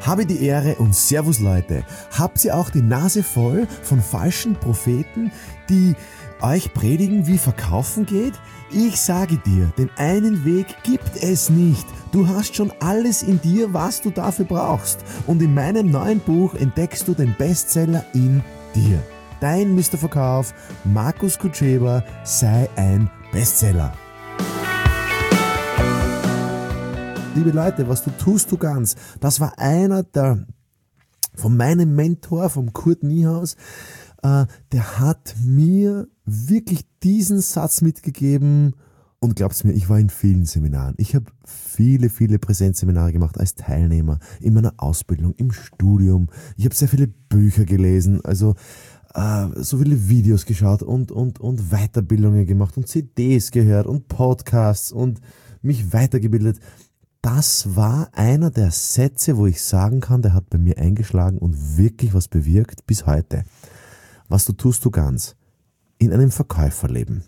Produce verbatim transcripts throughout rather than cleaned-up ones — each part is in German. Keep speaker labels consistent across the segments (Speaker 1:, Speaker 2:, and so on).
Speaker 1: Habe die Ehre und Servus Leute. Habt ihr auch die Nase voll von falschen Propheten, die euch predigen, wie Verkaufen geht? Ich sage dir, den einen Weg gibt es nicht. Du hast schon alles in dir, was du dafür brauchst. Und in meinem neuen Buch entdeckst du den Bestseller in dir. Dein Mister Verkauf, Markus Kutscheba, sei ein Bestseller. Liebe Leute, was du tust, du ganz. Das war einer der, von meinem Mentor, vom Kurt Niehaus, äh, der hat mir wirklich diesen Satz mitgegeben. Und glaubt's mir, ich war in vielen Seminaren. Ich habe viele, viele Präsenzseminare gemacht als Teilnehmer, in meiner Ausbildung, im Studium. Ich habe sehr viele Bücher gelesen, also äh, so viele Videos geschaut und, und, und Weiterbildungen gemacht und C Ds gehört und Podcasts und mich weitergebildet. Das war einer der Sätze, wo ich sagen kann, der hat bei mir eingeschlagen und wirklich was bewirkt bis heute. Was du tust, du ganz. In einem Verkäuferleben,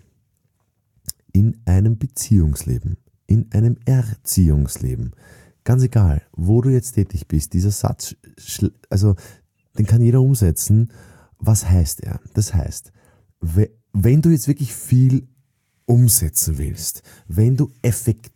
Speaker 1: in einem Beziehungsleben, in einem Erziehungsleben. Ganz egal, wo du jetzt tätig bist, dieser Satz, also den kann jeder umsetzen. Was heißt er? Das heißt, wenn du jetzt wirklich viel umsetzen willst, wenn du effektiv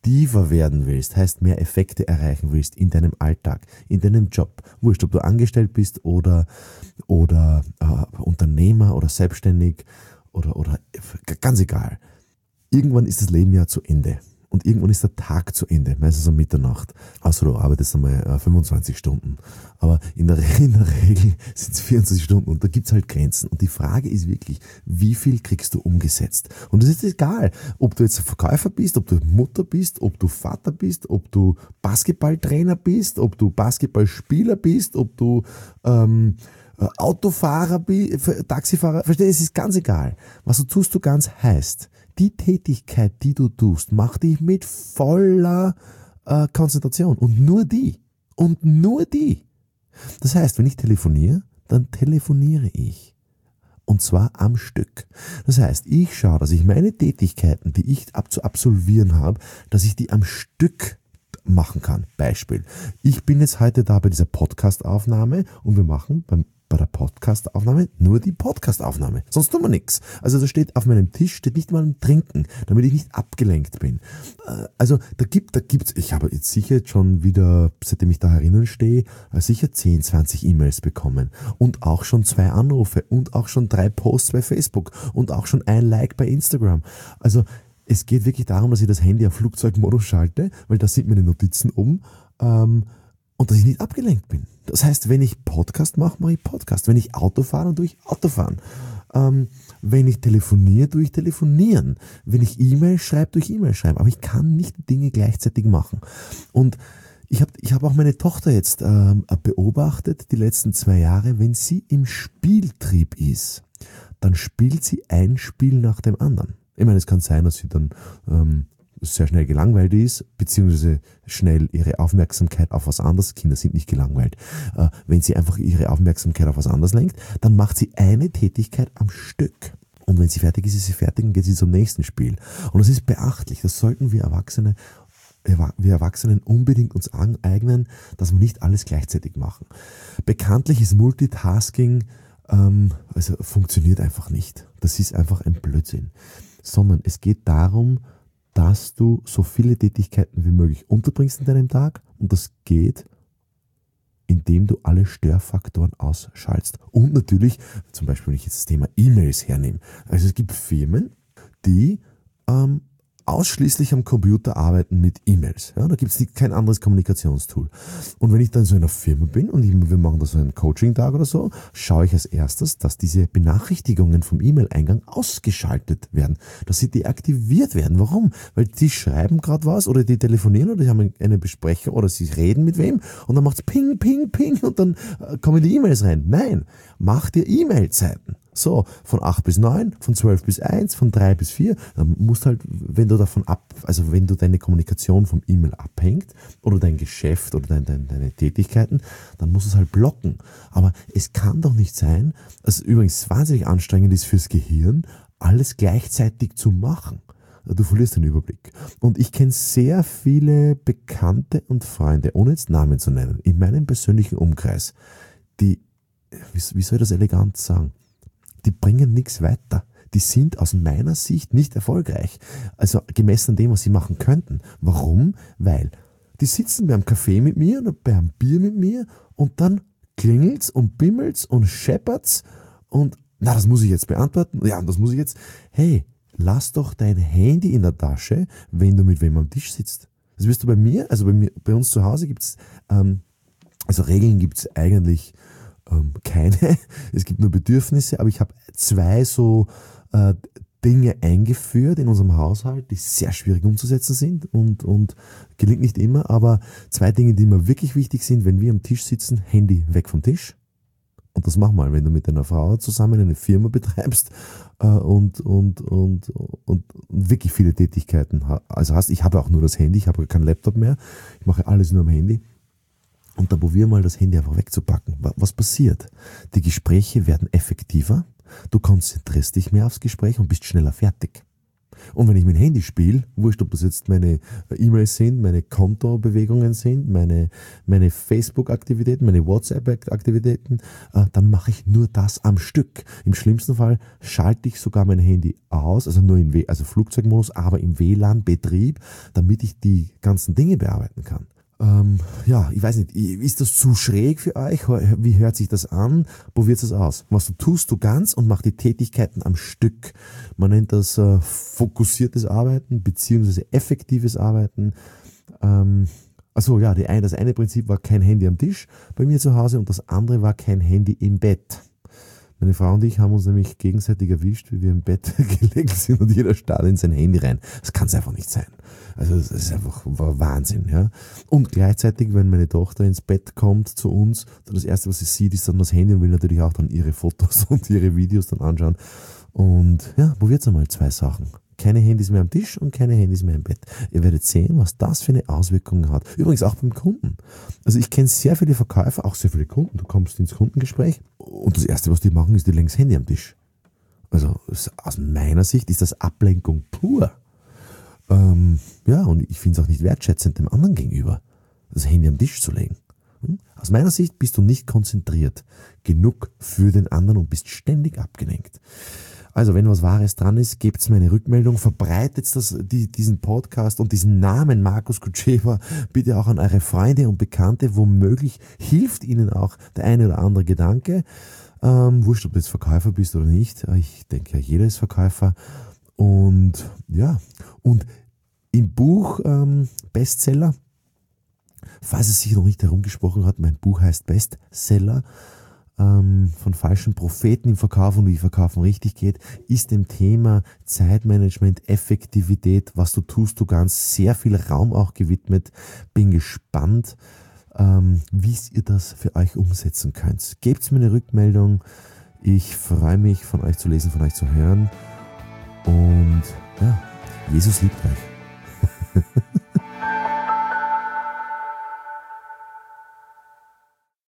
Speaker 1: werden willst, heißt mehr Effekte erreichen willst in deinem Alltag, in deinem Job, wurscht, ob du angestellt bist oder, oder äh, Unternehmer oder selbstständig oder, oder ganz egal. Irgendwann ist das Leben ja zu Ende und irgendwann ist der Tag zu Ende, meistens um Mitternacht. Also du arbeitest einmal äh, fünfundzwanzig Stunden, aber in der, in der Regel sind es vierundzwanzig Stunden und da gibt es halt Grenzen. Und die Frage ist wirklich, wie viel kriegst du umgesetzt? Und es ist egal, ob du jetzt Verkäufer bist, ob du Mutter bist, ob du Vater bist, ob du Basketballtrainer bist, ob du Basketballspieler bist, ob du ähm, Autofahrer bist, Taxifahrer. Verstehst du, es ist ganz egal. Was du tust, du ganz heißt, die Tätigkeit, die du tust, mach dich mit voller äh, Konzentration und nur die. Und nur die. Das heißt, wenn ich telefoniere, dann telefoniere ich. Und zwar am Stück. Das heißt, ich schaue, dass ich meine Tätigkeiten, die ich ab zu absolvieren habe, dass ich die am Stück machen kann. Beispiel. Ich bin jetzt heute da bei dieser Podcast-Aufnahme und wir machen beim bei der Podcast-Aufnahme nur die Podcast-Aufnahme. Sonst tun wir nichts. Also da steht auf meinem Tisch, steht nicht mal ein Trinken, damit ich nicht abgelenkt bin. Also da gibt, da gibt's, ich habe jetzt sicher schon wieder, seitdem ich da herinnen stehe, sicher zehn, zwanzig E-Mails bekommen und auch schon zwei Anrufe und auch schon drei Posts bei Facebook und auch schon ein Like bei Instagram. Also es geht wirklich darum, dass ich das Handy auf Flugzeugmodus schalte, weil da sind meine Notizen oben, ähm, und dass ich nicht abgelenkt bin. Das heißt, wenn ich Podcast mache, mache ich Podcast. Wenn ich Auto fahre, dann tue ich Autofahren. Ähm, wenn ich telefoniere, tue ich telefonieren. Wenn ich E-Mail schreibe, tue ich E-Mail schreiben. Aber ich kann nicht Dinge gleichzeitig machen. Und ich habe ich hab auch meine Tochter jetzt ähm, beobachtet, die letzten zwei Jahre, wenn sie im Spieltrieb ist, dann spielt sie ein Spiel nach dem anderen. Ich meine, es kann sein, dass sie dann ähm, sehr schnell gelangweilt ist, beziehungsweise schnell ihre Aufmerksamkeit auf was anderes, Kinder sind nicht gelangweilt, äh, wenn sie einfach ihre Aufmerksamkeit auf was anderes lenkt, dann macht sie eine Tätigkeit am Stück. Und wenn sie fertig ist, ist sie fertig und geht sie zum nächsten Spiel. Und das ist beachtlich, das sollten wir Erwachsene, wir Erwachsenen unbedingt uns aneignen, dass wir nicht alles gleichzeitig machen. Bekanntlich ist Multitasking, ähm, also funktioniert einfach nicht. Das ist einfach ein Blödsinn. Sondern es geht darum, dass du so viele Tätigkeiten wie möglich unterbringst in deinem Tag und das geht, indem du alle Störfaktoren ausschaltest. Und natürlich, zum Beispiel, wenn ich jetzt das Thema E-Mails hernehme. Also es gibt Firmen, die ähm, ausschließlich am Computer arbeiten mit E-Mails. Ja, da gibt es kein anderes Kommunikationstool. Und wenn ich dann so in einer Firma bin und ich, wir machen da so einen Coaching-Tag oder so, schaue ich als erstes, dass diese Benachrichtigungen vom E-Mail-Eingang ausgeschaltet werden, dass sie deaktiviert werden. Warum? Weil die schreiben gerade was oder die telefonieren oder die haben eine Besprechung oder sie reden mit wem und dann macht's Ping, Ping, Ping und dann kommen die E-Mails rein. Nein, mach dir E-Mail-Zeiten. So, von acht bis neun, von zwölf bis eins, von drei bis vier. Dann musst halt, wenn du davon ab, also wenn du deine Kommunikation vom E-Mail abhängt oder dein Geschäft oder dein, dein, deine Tätigkeiten, dann musst du es halt blocken. Aber es kann doch nicht sein, dass es übrigens wahnsinnig anstrengend ist fürs Gehirn, alles gleichzeitig zu machen. du verlierst den Überblick. Und ich kenne sehr viele Bekannte und Freunde, ohne jetzt Namen zu nennen, in meinem persönlichen Umkreis, die, wie, wie soll ich das elegant sagen, die bringen nichts weiter. Die sind aus meiner Sicht nicht erfolgreich. Also gemessen an dem, was sie machen könnten. Warum? Weil die sitzen beim Kaffee mit mir oder beim Bier mit mir und dann klingelt's und bimmelt's und scheppert's und na, das muss ich jetzt beantworten. Ja, das muss ich jetzt. Hey, lass doch dein Handy in der Tasche, wenn du mit wem am Tisch sitzt. Das wirst du bei mir, also bei mir, bei uns zu Hause gibt's, ähm, also Regeln gibt's eigentlich ähm, keine. Es gibt nur Bedürfnisse, aber ich habe zwei so äh, Dinge eingeführt in unserem Haushalt, die sehr schwierig umzusetzen sind und, und gelingt nicht immer, aber zwei Dinge, die mir wirklich wichtig sind, wenn wir am Tisch sitzen, Handy weg vom Tisch. Und das mach mal, wenn du mit deiner Frau zusammen eine Firma betreibst äh, und, und, und, und wirklich viele Tätigkeiten also hast. Ich habe auch nur das Handy, ich habe keinen Laptop mehr, ich mache alles nur am Handy. Und da probier mal das Handy einfach wegzupacken. Was passiert? Die Gespräche werden effektiver, du konzentrierst dich mehr aufs Gespräch und bist schneller fertig. Und wenn ich mit dem Handy spiele, wurscht, ob das jetzt meine E-Mails sind, meine Kontobewegungen sind, meine, meine Facebook-Aktivitäten, meine WhatsApp-Aktivitäten, äh, dann mache ich nur das am Stück. Im schlimmsten Fall schalte ich sogar mein Handy aus, also nur im w- also Flugzeugmodus, aber im W L A N-Betrieb, damit ich die ganzen Dinge bearbeiten kann. Ähm, ja, ich weiß nicht, ist das zu schräg für euch? Wie hört sich das an? Probiert es aus. Was du tust, du ganz und mach die Tätigkeiten am Stück. Man nennt das äh, fokussiertes Arbeiten beziehungsweise effektives Arbeiten. Ähm, also ja, die ein, das eine Prinzip war kein Handy am Tisch bei mir zu Hause und das andere war kein Handy im Bett. Meine Frau und ich haben uns nämlich gegenseitig erwischt, wie wir im Bett gelegen sind und jeder starrt in sein Handy rein. Das kann es einfach nicht sein. Also das ist einfach war Wahnsinn. Ja. Und gleichzeitig, wenn meine Tochter ins Bett kommt zu uns, dann das Erste, was sie sieht, ist dann das Handy und will natürlich auch dann ihre Fotos und ihre Videos dann anschauen. Und ja, probiert's einmal zwei Sachen. Keine Handys mehr am Tisch und keine Handys mehr im Bett. Ihr werdet sehen, was das für eine Auswirkung hat. Übrigens auch beim Kunden. Also ich kenne sehr viele Verkäufer, auch sehr viele Kunden. Du kommst ins Kundengespräch und das Erste, was die machen, ist, die legen das Handy am Tisch. Also aus meiner Sicht ist das Ablenkung pur. Ähm, ja, und ich finde es auch nicht wertschätzend dem anderen gegenüber, das Handy am Tisch zu legen. Hm? Aus meiner Sicht bist du nicht konzentriert genug für den anderen und bist ständig abgelenkt. Also, wenn was Wahres dran ist, gebt mir eine Rückmeldung, verbreitet das, die, diesen Podcast und diesen Namen Markus Kutscheva bitte auch an eure Freunde und Bekannte. Womöglich hilft ihnen auch der eine oder andere Gedanke. Ähm, wurscht, ob du jetzt Verkäufer bist oder nicht. Ich denke ja, jeder ist Verkäufer. Und ja, und im Buch ähm, Bestseller, falls es sich noch nicht herumgesprochen hat, mein Buch heißt Bestseller, ähm, von falschen Propheten im Verkauf und wie Verkaufen richtig geht, ist dem Thema Zeitmanagement, Effektivität, was du tust, du ganz sehr viel Raum auch gewidmet. Bin gespannt, ähm, wie ihr das für euch umsetzen könnt. Gebt mir eine Rückmeldung. Ich freue mich, von euch zu lesen, von euch zu hören. Und ja, Jesus liebt euch.